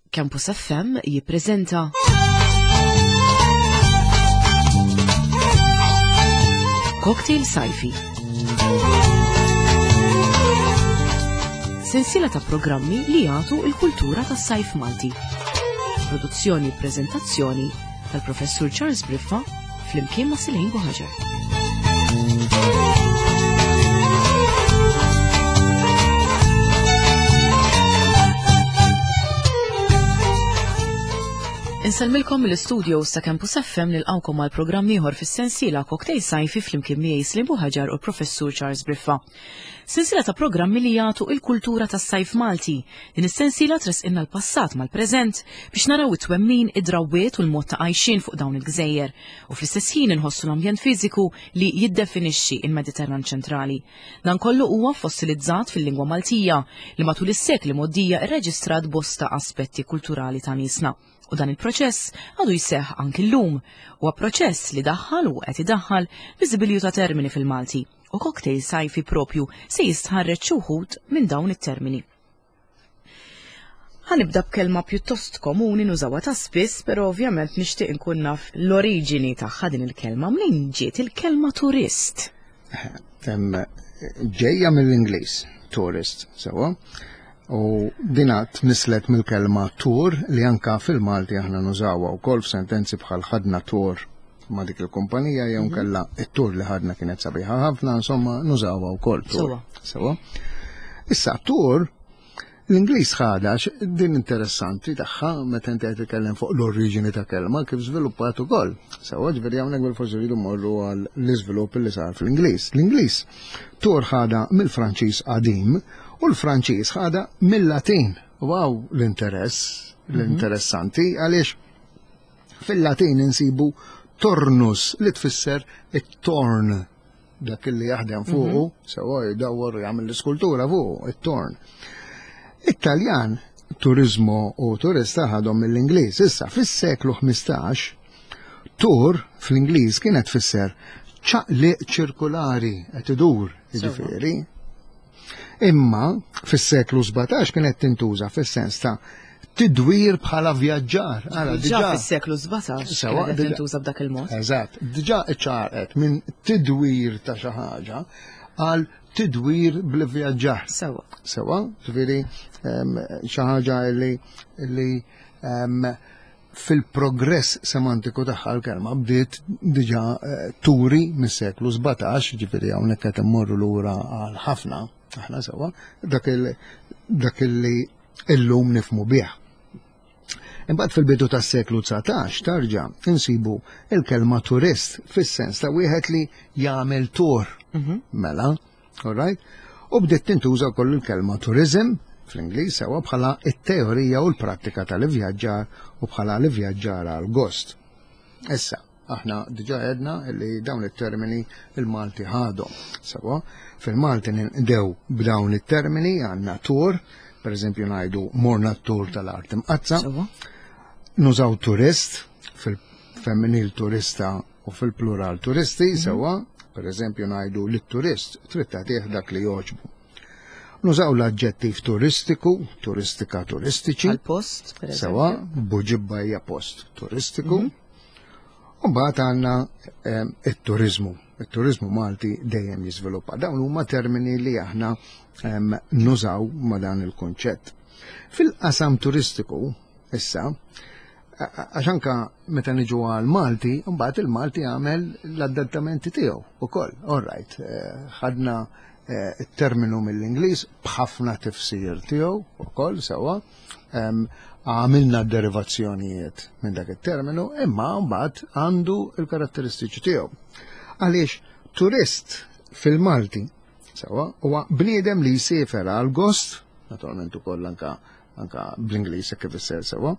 Campus FM jippreżenta Cocktail Sajfi. Sensiela ta' programmi li jagħtu l-kultura tas-sajf Malti. Produzzjoni u preżentazzjoni tal-Professur Charles Briffa flimkien ma' Silejn Buħaġar. Insalmilkom mill-istudio sa' Campus FM nilqawkom għal programm ieħor fis-sensiela Cocktail Sajfi flimkien miegħi Silejn Buħaġar u l-Professur Charles Briffa. Sensiela ta' programmi li jagħtu l-kultura tas-sajf Malti. Din is-sensiela tresqilna l-passat mal-preżent biex naraw it-twemmin, id-drawwiet u l-mod ta' għajxin fuq dawn il-gżejjer u fl-istess ħin inħossu l-ambjent fiżiku li jiddefinixxi il-Mediterran ċentrali. Dan kollu huwa fossilizzat fil-lingwa Maltija li matul is-sekli moddija irreġistrat bosta aspetti kulturali ta' niesna. U dan il-proċess għadu jseħħ anki llum, huwa proċess li daħħal u qed idaħħal biżibilju ta' termini fil-Malti u cocktail sajfi propju se jistħarreġ xi wħud minn dawn it-termini. Ħanibda b'kelma pjuttost komuni nużawha ta' spiss, però ovvjament nixtieq inkun naf l-oriġini tagħha din il-kelma. Minn ġiet il-kelma turist? Ġejja mill-Ingliż, tourist, sewa. U dinat mislet mill-kelma tour li anka fil-Malti aħna nużawha wkoll f'sentenzi bħal ħadna tour ma' dik il-kumpanija jew kellha it-tour li ħadna kienet sabiħa ħafna, insomma nużawha wkoll tour. Sewa. Issa tour l-Ingliż ħada din interessanti tagħha meta inti qed titkellem fuq l-oriġini ta' kelma kif żviluppat ukoll. Sewa ġifieri hawnhekk bil-forsi rridu mmorru għal l-iżvilupp li sar fl-Ingliż. L-Ingliż tour ħada mill-Franċiż qadim u l-Franċiż ħada mill-Latin. Wow, l-interessanti, għaliex fil-Latin insibu tornus li tfisser it-torn, dak li jaħdem fuqu, sewa jdawwar jagħmel l-iskultura fuqu, it-torn. It-Taljan, turizmu u turista ħadhom mill-Ingliż. Issa fis-seklu 15, tur fl-Ingliż kienet tfisser ċaqliq ċirkulari qed idur, jiġifieri. Imma fis-seklu 17 kienet tintuża fis-sens ta' tidwir bħala vjaġġar. Diġà fis-seklu 17 kienet tintuża b'dak il-mod. Eżatt, diġà ċarqet minn tidwir ta' xi ħaġa għal tidwir bl-vjaġġar. Sewa, ġifieri xi ħaġa li fil-progress semantiku tagħha l-kelma bdiet diġà turi mis-seklu 17, ġifieri hawnhekk qed immorru lura għal ħafna aħna sewa dak li illum nifhmu bih. Imbagħad fil-bidu tas-seklu 19 tarġa' insibu il-kelma turist fis-sens ta' wieħed li jagħmel tour. Mela, all right? U bdiet tintuża wkoll il-kelma tourism fl-Ingliż sewa bħala t-teorija u l-prattika tal-ivvjaġġar u bħala l-ivvjaġġar għal gost. Issa, aħna diġà għedna li dawn it-termini il-Malti ħadhom. Sewa, fil-Malti nindew b'dawn it-termini għandna tour, pereżempju ngħidu morna t-tour tal-art imqazza, nużaw turist fil-femminil turista u fil-plural turisti, sewa, pereżempju ngħidu lit-turist trid tagħtih dak li jogħġbu. Nużaw l-aġġettiv turistiku, turistika, turistiċi. Għal-post, per eżempju. Sewa, buġibba hija post turistiku. U mbagħad għandna it-turizmu. Il-turizmu Malti dejjem jiżviluppa. Dawn huma termini li aħna nużaw ma' dan il-kunċett. Fil-qasam turistiku, issa, għax anke meta niġu għal Malti, mbagħad il-Malti għamel l-adattamenti tiegħu ukoll. All right, ħadna il-terminu mill-Ingliż b'ħafna tifsir tiegħu ukoll sewa, għamilna derivazzjonijiet minn dak it-terminu, imma mbagħad għandu l-karatteristiċi tiegħu. Għaliex turist fil-Malti sewa huwa bniedem li jsifer għal gost, naturalment ukoll anke bl-Ingliż kif isser sewa.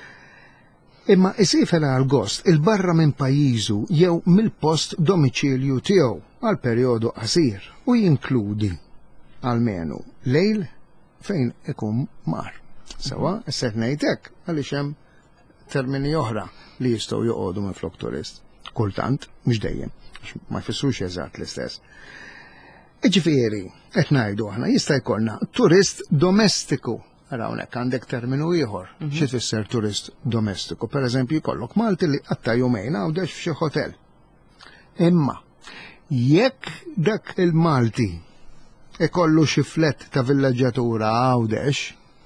Imma jsifer għal gost il-barra minn pajjiżu jew mill-post domiċilju tiegħu għal perjodu qasir u jinkludi almenu lejl fejn ikun mar. Sewa, issa ngħid hekk għaliex hemm termini oħra li jistgħu joqogħdu minn flok turist. Kultant, mhux dejjem, ma jfissrux eżatt l-istess. Ġifieri, qed ngħidu aħna jista' jkollna turist domestiku hawnhekk għandek terminu ieħor. Xi tfisser turist domestiku. Pereżempju jkollok Malti li qatta jumejn għawdex f'xi hotel. Imma jekk dak il-Malti ikollu xi flett ta' villaġġatura għawdex,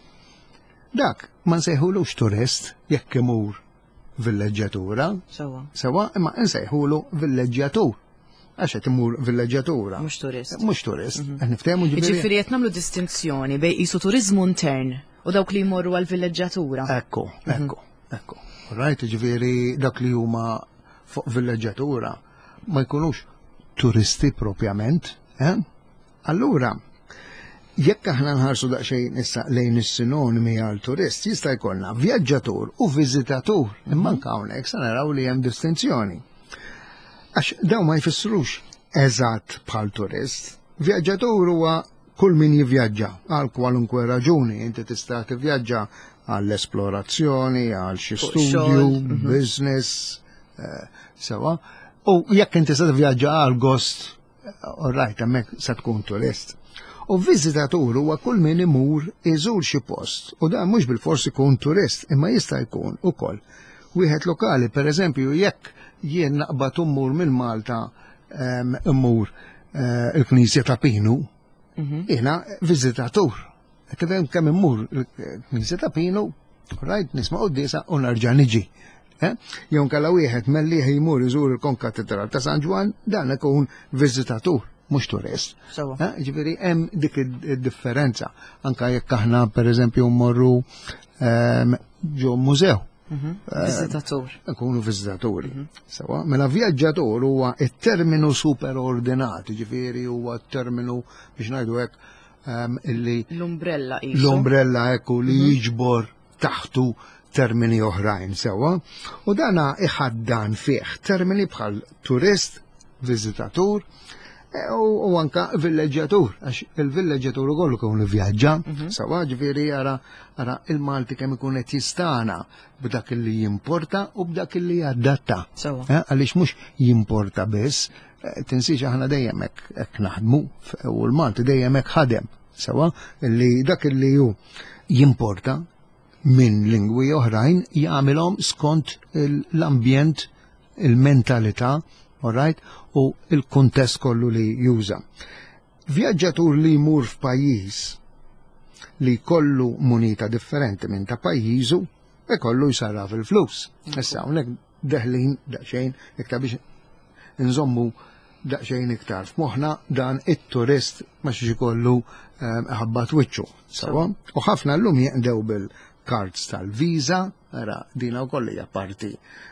dak ma nsejħulux turist jekk imur villaġġatura. Sewa, imma nsejħulu villaġġatur. Għax qed imur villaġġatura. Mhux turist. Mhux turist. Niftehmu Ġifieri qed nagħmlu distinzjoni bejn qisu turiżmu intern u dawk li jmorru għal villaġġatura. Ekku. Rajt ġifieri dak li huma fuq villaġġatura ma jkunux turisti propjament, Allura, jekk aħna nħarsu daqsxejn issa lejn is-sinonimi għal turist, jista' jkollna vjaġġatur u viżitatur, imma anke hawnhekk se naraw li hemm distinzjoni. Għax dawn ma jfissrux eżatt bħal turist. Vjaġġatur huwa kull min jivvjaġġa għal kwalunkwe raġuni, inti tista' tivvjaġġa għall-esplorazzjoni, għal xi studju, business, sewa. U jekk inti se tivvjaġġa għal gost, orrajt hemmhekk se tkun turist. U viżitatur huwa kull min imur iżur xi post, u dan mhux bil-forsi jkun turist, imma jista' jkun ukoll wieħed lokali, pereżempju jekk jien naqbad immur minn Malta immur il-Knisja ta' Pinu, jiena viżitatur. Kemm immur il-Knisja ta' Pinu, rajt nisma' qudiesa u nerġa' niġi. Jew nkella wieħed mellieħ jmur iżur il-Konkatedral ta' San Ġwan, dan ikun viżitatur, mhux turist. Ġifieri hemm dik id-differenza. Anke jekk aħna pereżempju mmorru ġew mużew. Viżitatur. Ikunu viżitaturi. Mela vjaġġatur huwa t-terminu superordinat, ġifieri huwa t-terminu biex ngħidu hekk illi l-umbrella l-umbrella ekku li jiġbor taħtu termini oħrajn sewa, u dana iħaddan fih termini bħal turist, viżitatur u anka villaġġatur, għax il-villaġġatur ukoll ikun vjaġġa, sewa ġifieri ara il-Malti kemm ikun qed jistana b'dak li jimporta u b'dak li jadatta. Għaliex mhux jimporta biss, tinsiex aħna dejjem hekk naħdmu u l-Malti dejjem hekk ħadem, sewa li dak li hu jimporta minn lingwi oħrajn jagħmilhom skont l-ambjent, il-mentalità, u il-kuntest kollu li juża. Vjaġġatur li jmur f'pajjiż li kollu munita differenti minn ta' pajjiżu ikollu jsarraf il-flus. Issa hawnhekk deħlin daqsxejn iktar biex inżommu daqsxejn iktar f'moħħna dan it-turist ma xi ikollu ħabbat wiċċu. U ħafna llum jeqdew bil-cards tal-viża, dina wkoll hija parti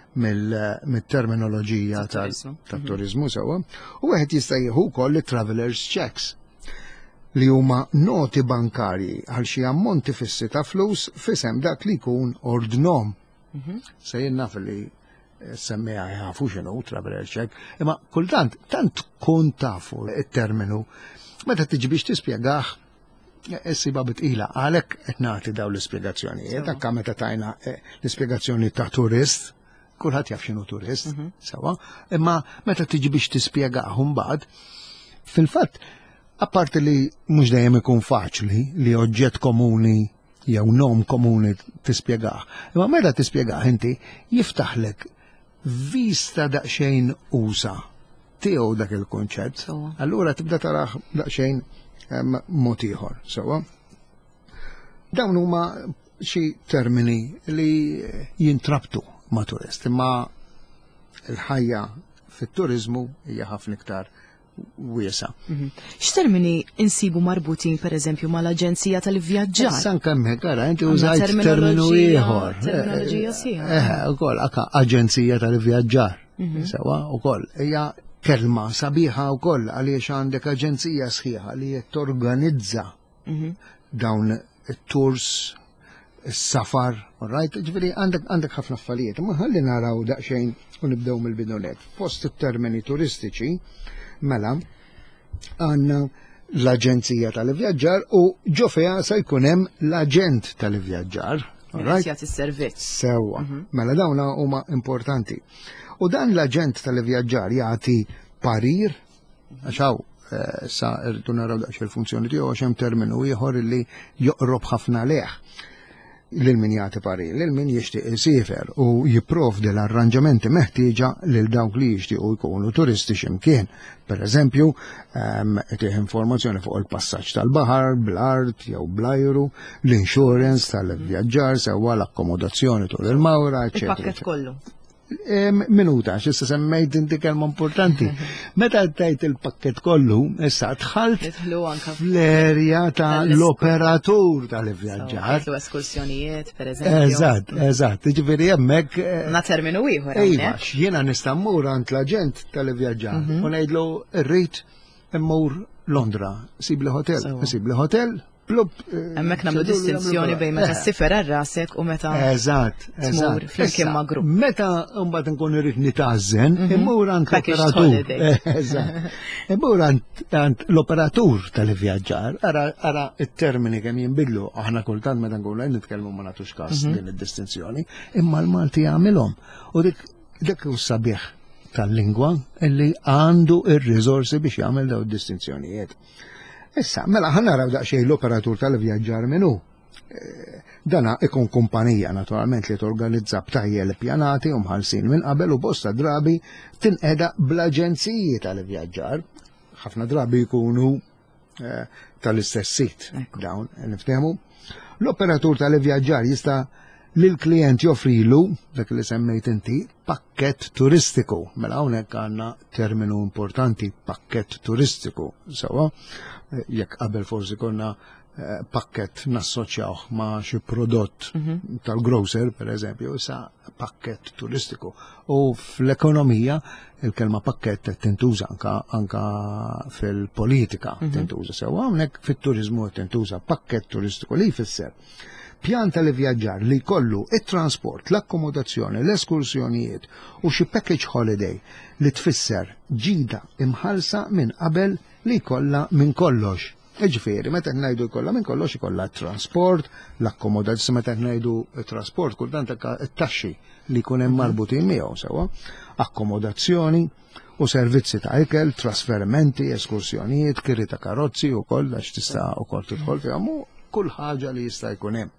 mill-terminoloġija tat-turizmu sewa, u wieħed jista' jieħu wkoll travelers checks li huma noti bankarji għal xi ammonti fissi ta' flus f'isem dak li jkun ordnom. Se jien naf li semmeha jafu x'inhu traveler check, imma kultant tant tkun tafu it-terminu meta tiġi biex tispjegah issiba bitqila għalhekk qed nagħti dawn l-ispjegazzjonijiet, anke meta tajna l-ispjegazzjoni ta' turist, kulħadd jaf x'inhu turist, sewa, imma meta tiġi biex tispjegahom mbagħad, fil-fatt apparti li mhux dejjem ikun faċli li oġġett komuni jew nom komuni tispjegah, imma meta tispjegah inti jiftaħlek vista daqsxejn usa tiegħu dak il-kunċett, allura tibda taraħ daqsxejn mod ieħor, sewa. Dawn huma xi termini li jintrabtu ma' turist, imma il-ħajja fit-turizmu hija ħafna iktar wiesa. X'termini insibu marbutin pereżempju mal-Aġenzija tal-Ivvjaġġar? San kemm hekk ara inti użajt terminu ieħor. Terminoloġija sieħa. Ukoll Aġenzija tal-Ivvjaġġar. Sewa ukoll hija kelma sabiħa wkoll għaliex għandek aġenzija sħiħa li qed torganizza dawn it-tours, is-safar, ġifieri għandek ħafna affarijiet, imma ħalli naraw daqsxejn u nibdew mill-bidunet. Fost it-termini turistiċi mela għandna l-Aġenzija tal-Ivvjaġġar u ġo fiha se jkun hemm l-Aġent tal-Ivvjaġġar. Jagħti s-servizz. Sewwa, mela dawn huma importanti. U dan l-Aġent tal-Ivvjaġġar jagħti parir, għax sa rridu naraw daqs il-funzjoni tiegħu għax hemm terminu ieħor li joqrob ħafna leħ lil min jagħti parir, lil min jixtieq isifer u jipprovdi l-arranġamenti meħtieġa lil dawk li jixtiequ jkunu turisti x'imkien. Pereżempju, tieħ informazzjoni fuq il-passaġġ tal-baħar, bl-art jew bl-ajru, l-insurance tal-vjaġġar, sewwa l-akkomodazzjoni tul il-mawra, eċetera. Il-pakket kollu. Minuta, xissa semmejt inti kelma importanti. Meta tajt il-pakket kollu, issa tħalt fl-erja ta' l-operatur tal-vjaġġar. Eskursjonijiet, per eżempju. Eżatt, ġifiri jemmek. Na terminu ieħor. Ejwa, jiena nistammur għand l-aġent tal-vjaġġar. U ngħidlu rrid immur Londra, sibli hotel, plub. Hemmhekk nagħmlu distinzjoni bejn meta ssifer għar-rasek u meta tmur flimkien ma' grupp. Meta mbagħad nkun irid nitażżen, immur għand l-operatur. Eżatt. Immur għand l-operatur tal-ivvjaġġar, ara t-termini kemm jinbidlu, aħna kultant meta nkunu qed nitkellmu ma nagħtux każ din id-distinzjoni, imma l-Malti jagħmilhom. U dik hu sabiħ tal-lingwa illi għandu ir-riżorsi biex jagħmel dawn id-distinzjonijiet. Issa, mela ħannaraw daqsxejn l-operatur tal-vjaġġar minnu. Dana ikun kumpanija naturalment li torganizza b'tajjel pjanati u mħallsin minn qabel u bosta drabi tinqeda bl-aġenziji tal-vjaġġar. Ħafna drabi jkunu tal-istess sit dawn, niftehmu. L-operatur tal-vjaġġar jista' lill-klient joffrilu dak li semmejt inti pakkett turistiku. Mela hawnhekk għandna terminu importanti, pakkett turistiku. Sewa, jekk qabel forsi konna pakket nassoċjawh ma' xi prodott tal-grocer, per eżempju, issa pakket turistiku. U fl-ekonomija il-kelma pakket tintuża anka fil-politika tintuża. Sewa hawnhekk fit-turiżmu tintuża pakket turistiku li jfisser pjan tal-vjaġġar li jkollu it-trasport, l-akkomodazzjoni, l-eskursjonijiet u xi package holiday li tfisser ġida imħalsa minn qabel li jkollha minn kollox. Ġifieri, meta ngħidu jkollha minn kollox ikollha trasport, l-akkomodazzjoni meta ngħidu trasport kultant it-taxxi li jkun hemm marbutin miegħu sewwa, akkomodazzjoni u servizzi ta' ikel, trasferimenti, eskursjonijiet, kirri ta' karozzi wkoll għax tista' wkoll tidħol fihom u kull ħaġa li jista' jkun hemm.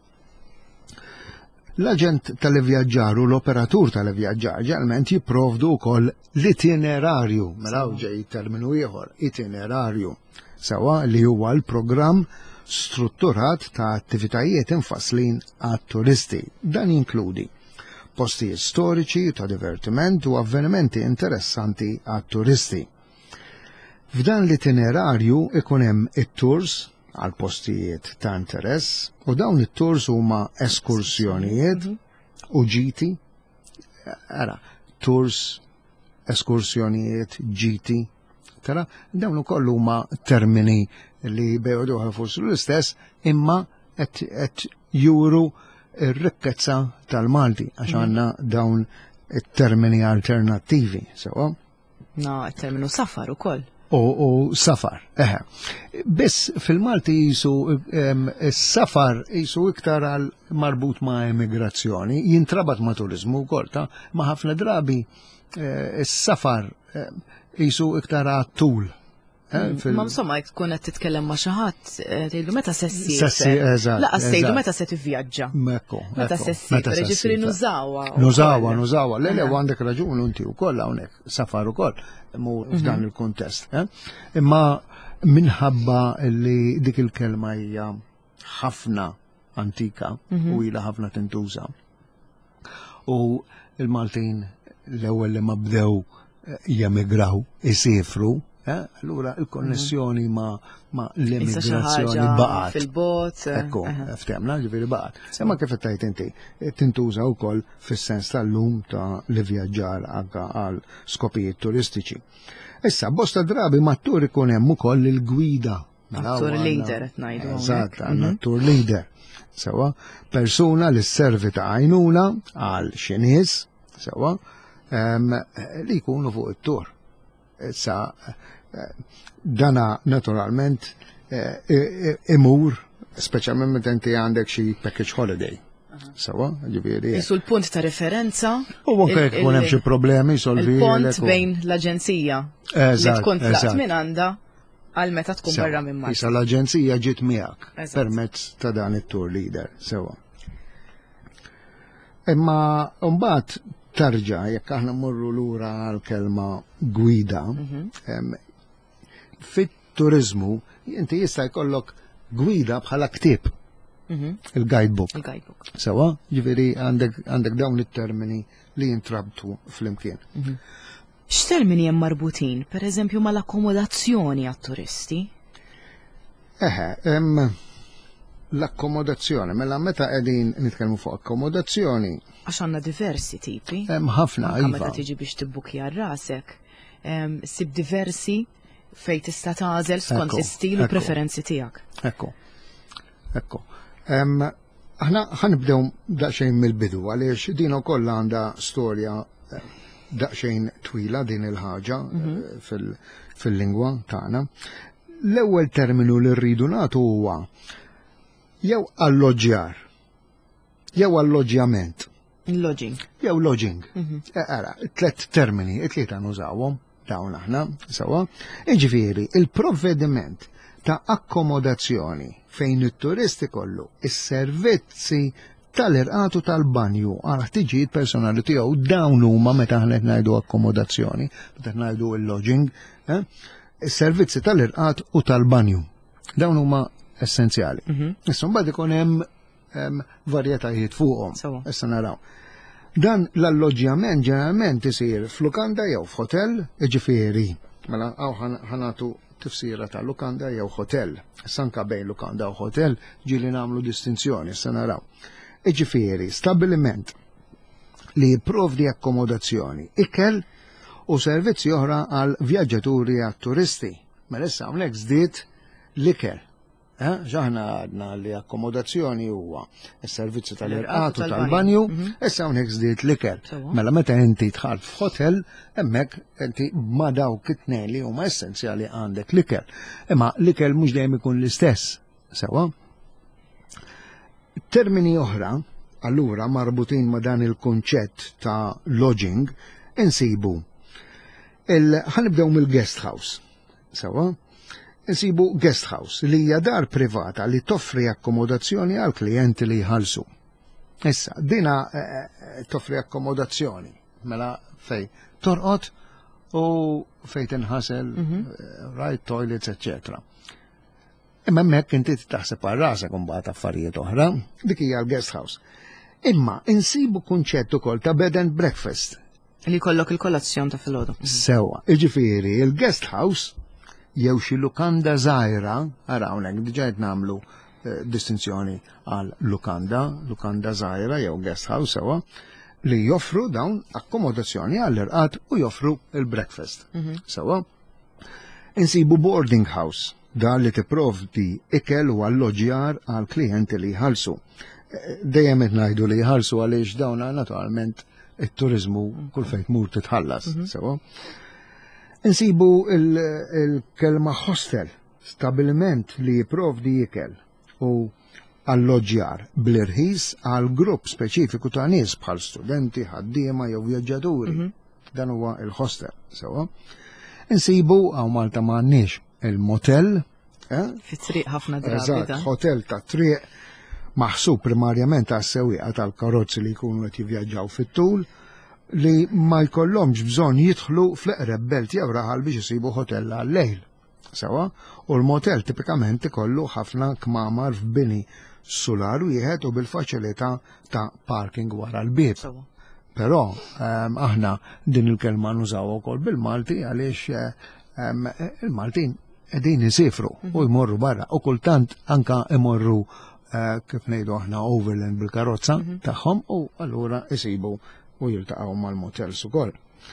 L-aġent tal-vjaġġar u l-operatur tal-vjaġġar ġeneralment jipprovdu wkoll l-itinerarju, mela ġej terminu ieħor, itinerarju, sewa li huwa l-programm strutturat ta' attivitajiet infaslin għat-turisti. Dan jinkludi postijiet storiċi ta' divertiment u avvenimenti interessanti għat-turisti. F'dan l-itinerarju ikun hemm it-tours għal postijiet ta' interess u dawn it-tours huma eskursjonijiet u ġiti. Ara, tours, eskursjonijiet, ġiti. Tara, dawn ukoll huma termini li beħdu forsi l-istess imma qed juru r-rikkezza tal-Malti għax għandna dawn it-termini alternattivi. Sewa? No, it-terminu safar ukoll. U safar, Biss fil-Malti jisu safar jisu iktar għal marbut ma' emigrazzjoni, jintrabat ma' turizmu wkoll ma' ħafna drabi safar jisu iktar għal tul. Ma insomma tkun qed titkellem ma' xi ħadd tgħidu meta se ssir. Laqas tgħidu meta se tivvjaġġa. Meta se ssir, ġifieri nużawha. Nużawha. Le għandek raġun inti wkoll hawnhekk safar ukoll f'dan il-kuntest. Imma minħabba li dik il-kelma hija ħafna antika u ilha ħafna tintuża. U l-Maltin l-ewwel li ma bdew jemigraw, isifru, allura il-konnessjoni ma l-immigrazzjoni baqgħet. Fil-bot. Ekku, ftemna, ġifieri baqgħet. Semma kif tajt inti, tintuża wkoll fis-sens tal-lum ta' l-ivvjaġġar anke għal skopijiet turistiċi. Issa, bosta drabi mat-tur ikun hemm ukoll il-gwida. Tour leader qed ngħidu. Eżatt, għandna tour leader. Sewa, persuna li sservi ta' għajnuna għal xi nies, sewa, li jkunu fuq it-tur. Issa, dana naturalment imur, speċjalment meta inti għandek xi package holiday. Sawa, ġifieri. Isu l-punt ta' referenza. U anke jekk ikun hemm xi problemi solvi. Il-pont bejn l-aġenzija li tkun tlaqt minn għandha Għal meta tkun barra minn Malta. Issa l-aġenzija ġiet miegħek Eżatt. permezz ta' dan it-tour leader, sewa. Imma mbagħad tarġa' jekk aħna mmorru lura għall-kelma gwida, fit-turiżmu inti jista' jkollok gwida bħala ktieb. Il-guidebook. Il-guidebook. Sewa, ġifieri għandek dawn it-termini li jintrabtu flimkien. X'termini hemm marbutin, pereżempju mal-akkomodazzjoni għat-turisti? Hemm l-akkomodazzjoni, mela meta qegħdin nitkellmu fuq akkomodazzjoni. Għax għandna diversi tipi. Hemm ħafna Anke iva. meta tiġi biex tibbukja rasek. Sib diversi fejn tista' tagħżel skont Ekku, l-istil u ekku. preferenzi tiegħek. Ekku. Aħna ħanibdew daqsxejn mill-bidu għaliex din ukoll għandha storja daqsxejn twila din il-ħaġa fil-lingwa tagħna. L-ewwel terminu li rridu nagħtu huwa jew alloġjar, jew alloġjament, Il-lodging. jew lodging. Ara, tliet termini, it-tlieta nużawhom dawn aħna, sewa. Jiġifieri, il-provvediment ta' akkomodazzjoni fejn it-turisti kollu is-servizzi tal-irqatu tal-banju għal ħtiġijiet personali tiegħu dawn huma meta aħna qed ngħidu akkomodazzjoni, meta ngħidu il-lodging, is-servizzi tal-irqat u tal-banju. Dawn huma essenzjali. Issa mbagħad ikun hemm varjetajiet fuqhom. Sewa. Issa naraw. Dan l-alloġjament ġeneralment isir f'lukanda jew f'hotel, ġifieri. Mela hawn ħanatu tifsira ta' lukanda jew hotel. Sanka bejn lukanda u hotel ġieli nagħmlu distinzjoni, issa naraw. Ġifieri, stabiliment li jipprovdi akkomodazzjoni, ikel u servizzi oħra għal vjaġġaturi għat-turisti. Mela issa hawnhekk żdied l-ikel. Ġaħna għadna li akkomodazzjoni huwa s-servizzi tal-irqatu tal-banju, issa hawnhekk żdied l-ikel. Mela meta inti tħall f'hotel, hemmhekk inti ma dawk it-tnejn li huma essenzjali għandek l-ikel. Imma l-ikel mhux dejjem ikun l-istess, sewa. Termini oħra, allura marbutin ma dan il-konċett ta' lodging, insibu ħanibdew mill-guest house, sewa. Insibu guest house li hija dar privata li toffri akkomodazzjoni għal klijenti li jħallsu. Issa, dina toffri akkomodazzjoni, mela fej torqod u fej tinħasel, right toilets, etc. Imma hemmhekk inti taħseb għal rasek imbagħad affarijiet oħra, dik hija l-guest house. Imma insibu kunċett ukoll ta' bed and breakfast. Li kollok il-kolazzjon ta' filgħodu. Sewa, jiġifieri il-guest house jew xi lukanda żgħira, ara hawnhekk diġà qed nagħmlu distinzjoni għal lukanda żgħira jew guest house sewa, li joffru dawn akkomodazzjoni għall-irqat u joffru il-breakfast. Sewa. Insibu boarding house, dan li tipprovdi ikel u alloġjar għal klijenti li jħallsu. Dejjem qed ngħidu li jħallsu għaliex dawn naturalment it-turiżmu kull fejn tmur titħallas. Sewa. Insibu il-kelma hostel, stabilment li jipprovdi ikel u alloġjar bl-irħis għal grupp speċifiku ta' nies bħal studenti, ħaddiema jew vjaġġaturi. Dan huwa il-hostel, sewa. Insibu għaw Malta m'għandniex il-motel. Fit-triq ħafna drabi. Eżatt, hotel ta' triq maħsub primarjament għas-sewwieqa tal-karozzi li jkunu qed jivvjaġġaw fit-tul, li ma jkollhomx bżonn jidħlu fl-eqreb belt jew raħal biex isibu hotel għal-lejl. Sewa, u l-motel tipikament ikollu ħafna kmamar f'bini solar wieħed u bil-faċilità ta' parking wara l-bieb. Però aħna din il-kelma nużaw ukoll bil-Malti għaliex il-Maltin qegħdin isifru u jmorru barra u kultant anka imorru kif ngħidu aħna overland bil-karozza tagħhom u allura isibu u jiltaqgħu mal-motels ukoll.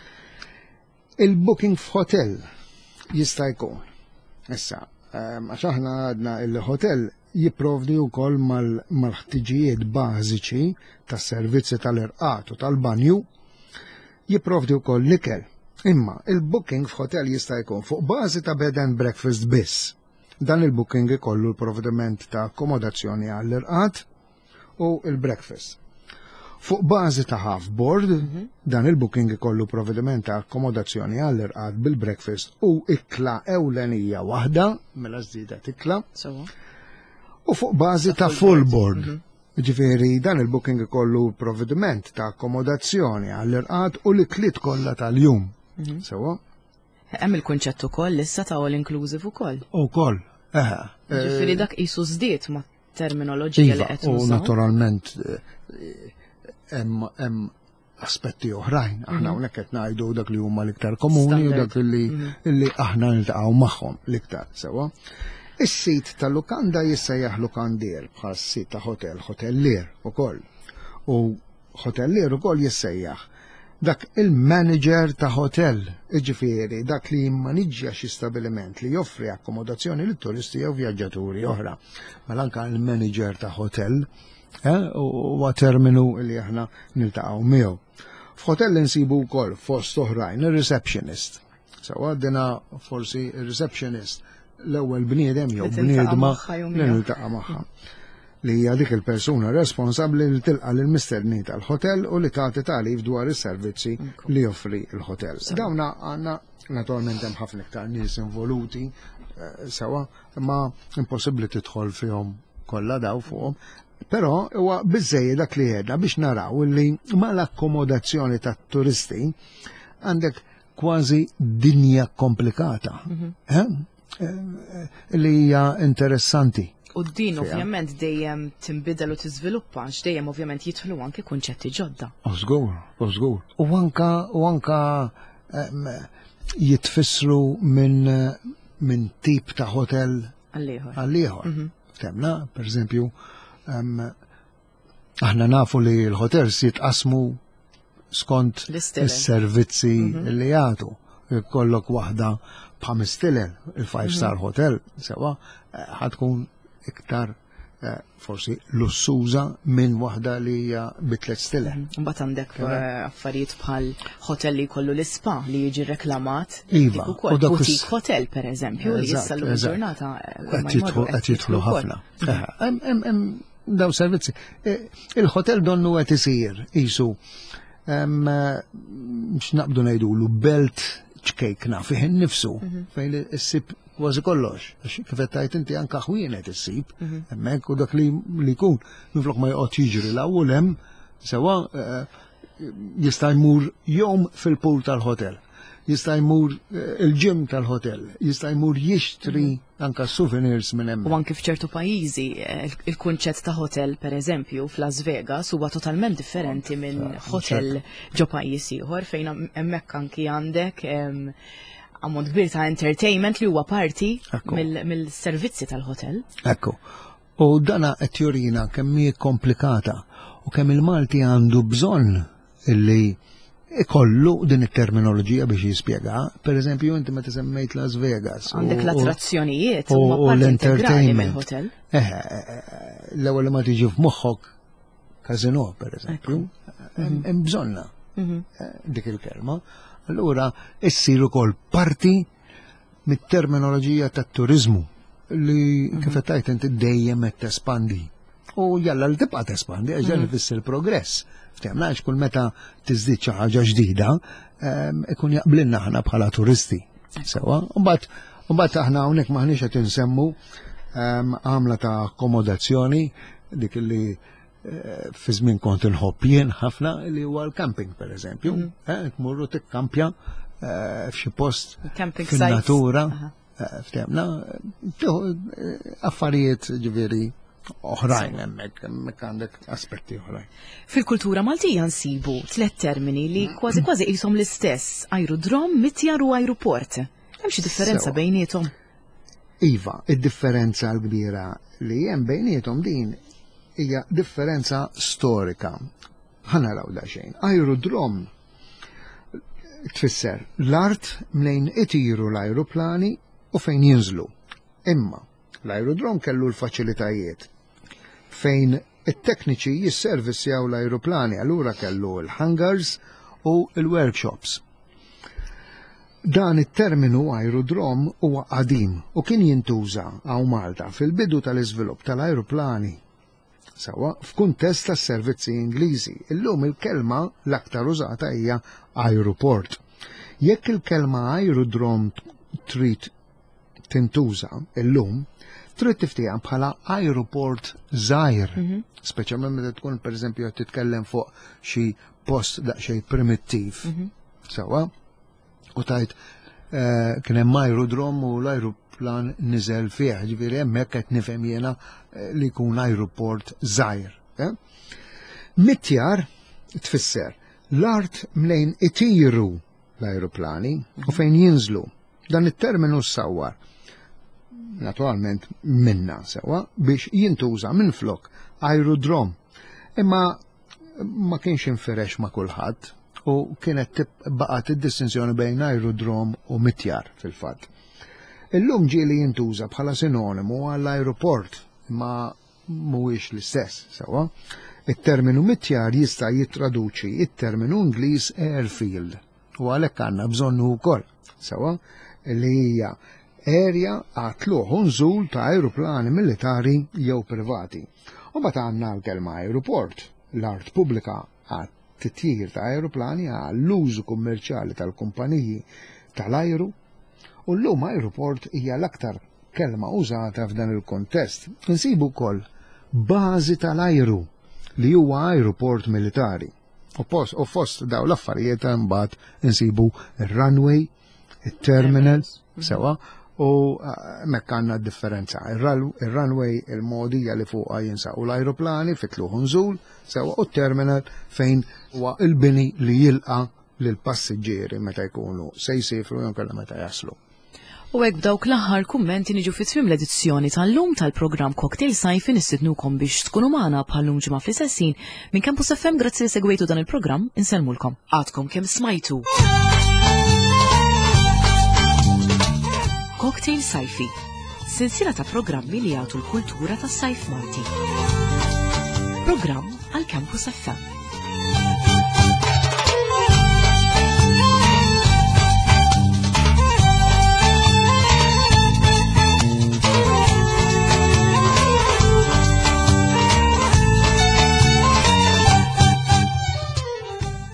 Il-booking f'hotel jista' jkun. Issa, għax aħna għadna il-hotel jipprovdi wkoll mal-ħtiġijiet bażiċi tas-servizzi tal-irqat u tal-banju, jipprovdi wkoll l-ikel. Imma il-booking f'hotel jista' jkun fuq bażi ta' bed and breakfast biss. Dan il-booking ikollu l-provvediment ta' akkomodazzjoni għall-irqat u il-breakfast. Fuq bażi ta' half board, dan il-booking ikollu provvediment ta' akkomodazzjoni għall-irqad bil-breakfast u ikla ewlenija waħda, mela żdiedet ikla, u fuq bażi ta' full board. Ġifieri dan il-booking ikollu provvediment ta' akkomodazzjoni għall-irqad u l-ikliet kollha tal-jum. Sewa? Hemm il-kunċett ukoll issa ta' all inclusive ukoll. Ukoll. Ġifieri dak qisu żdied ma' terminoloġija li qed u naturalment hemm aspetti oħrajn. Aħna hawnhekk qed ngħidu dak li huma l-iktar komuni u dak li aħna niltaqgħu magħhom l-iktar sewa. Is-sit tal-lukanda jissejjaħ lukandier bħal sit ta' hotellier ukoll. U hotellier ukoll jissejjaħ dak il-manager ta' hotel, iġifieri dak li jimmaniġġja xi stabiliment li joffri akkomodazzjoni lit turisti jew vjaġġaturi oħra. Mela anke il-manager ta' hotel u terminu li aħna niltaqgħu miegħu. F'hotel insibu wkoll fost oħrajn ir-receptionist. Sewa għaddina forsi ir-receptionist l-ewwel bniedem jew bniedma li niltaqa' magħha. Li hija dik il-persuna responsabbli li tilqa' lill-misterni tal-hotel u li tagħti tarif dwar is-servizzi li joffri l-hotel. Dawna għandna naturalment hemm ħafna iktar nies involuti sewa, ma impossibbli tidħol fihom kollha daw fuqhom. Però huwa biżejjed dak li għedna biex naraw li mal-akkomodazzjoni tat-turisti għandek kważi dinja komplikata li hija interessanti. U din ovvjament dejjem tinbidel u tiżviluppa għax dejjem ovvjament jidħlu anke kunċetti ġodda. Żgur. U anka jitfissru minn tip ta' hotel għall-ieħor. Temna, pereżempju, aħna nafu li l-hotels jitqasmu skont is-servizzi li jagħtu. Kollok waħda b'ħames stilel, il-5-star hotel, sewa ħadkun iktar forsi lussuża minn waħda li hija bitlet stilel. Mbagħad għandek affarijiet bħal hotel li jkollu l-ispa li jiġi reklamat. Iva, u boutique hotel pereżempju li issa l-ġurnata qed jidħlu ħafna. Daw servizzi. Il-hotel donnu qed isir qisu x'naqbdu ngħidulu belt ċkejkna fih innifsu fejn issib kważi kollox. Kif qed tgħid inti anke ħwien qed issib hemmhekk u dak li jkun minflok ma joqgħod jiġri l-ewwel hemm sewa jista' jmur jom fil-pool tal-hotel. Jista' jmur il-ġim tal-hotel, jista' jmur jixtri anka souvenirs minn hemm. U anke f'ċertu pajjiżi il-kunċett ta' hotel pereżempju f'Las Vegas huwa totalment differenti minn hotel ġo pajjiż ieħor fejn hemmhekk anki għandek ammont kbir ta' entertainment li huwa parti mill-servizzi tal-hotel. Ekku. U dana qed jurina kemm hi komplikata u kemm il-Malti għandu bżonn illi ikollu din it-terminoloġija biex jispjega. Per eżempju, inti meta semmejt Las Vegas. Għandek l-attrazzjonijiet u l-entertainment. L-ewwel ma tiġi f'moħħok kazino, per eżempju, hemm bżonna dik il-kelma. Allura issir ukoll parti mit-terminoloġija tat-turiżmu li kif qed tgħid inti dejjem qed tespandi. U jalla li tibqa' tespandi għax dan ifisser progress. Ftemnax kull meta tiżdied xi ħaġa ġdida, ikun jaqblinna aħna bħala turisti. Sewa, mbagħad aħna hawnhekk maħniex qed insemmu għamla ta' akkomodazzjoni dik li fi żmien kont inħobb jien ħafna li huwa l-camping pereżempju. Tmurru tikkampja f'xi post fin-natura, ftemna, affarijiet ġifieri oħrajn hemmhekk għandek aspetti oħrajn. Fil-kultura Maltija nsibu tliet termini li kważi qishom l-istess, ajrudrom, mitjar u ajruport. Hemm xi differenza bejniethom? Iva, id-differenza l-kbira li hemm bejniethom din hija differenza storika. Ħanaraw daqsxejn. Ajrudrom tfisser l-art mlejn itiru l-ajruplani u fejn jinżlu. Imma l-ajrudrom kellu l-faċilitajiet fejn it-tekniċi jisservissjaw l-ajruplani, allura kellu l-hangars u l-workshops. Dan it-terminu ajrudrom huwa qadim u kien jintuża għaw Malta fil-bidu tal-iżvilupp tal-ajruplani. Sawa, f'kuntest tas-servizzi Ingliżi. Illum il-kelma l-aktar użata hija aeroport. Jekk il-kelma aerodrome trid tintuża illum, trid tiftiha bħala aeroport żgħir. Speċjalment meta tkun pereżempju qed titkellem fuq xi post daqsxejn primittiv. Sawa, u tajt kien hemm aerodrom u l-aeroplan niżel fih, ġifieri hemmhekk qed nifhem jiena li jkun aeroport żgħir. Mittjar tfisser l-art mlejn itiru l-aeroplani u fejn jinżlu. Dan it-terminu ssawwar naturalment minna sewa biex jintuża minflok aerodrom. Imma ma kienx inferex ma' kulħadd u kienet baqgħet id-distinzjoni bejn aerodrom u mittjar fil-fatt. Illum ġieli jintuża bħala sinonimu għall-aeroport imma mhuwiex l-istess sewa. It-terminu mittjar jista' jittraduċi it-terminu Ingliż airfield u għalhekk għandna bżonnu wkoll sewa li hija area għatluħ u nżul ta' aeroplani militari jew privati. U mbagħad għandna l-kelma aeroport, l-art pubblika għat titjir ta' aeroplani għall-użu kummerċjali tal-kumpaniji tal-ajru u llum aeroport hija l-aktar kelma użata f'dan il-kontest. Insibu wkoll bażi tal-ajru li huwa aeroport militari. U fost daw l-affarijiet imbagħad insibu ir-runway, it-terminal, sewa, u mekk għandna differenza. Ir-runway il-modija li fuqha jinsaqu l-ajruplani fitluħ nżul, sewa u t-terminal fejn huwa il-bini li jilqa lil passiġġieri meta jkunu se jsifru jew kellha meta jaslu. U hekk b'dawk l-aħħar kummenti niġu fit-tmiem l-edizzjoni tal-lum tal-programm Cocktail Sajfi nistidnukom biex tkunu magħna bħal-lum ġimgħa fl-istessin minn Campus FM grazzi li segwejtu dan il-programm insellmulkom. Għadkom kemm smajtu. Cocktail Sajfi, silsila ta' programmi li jagħtu l-kultura tas-sajf Malti. Programm għal Campus FM.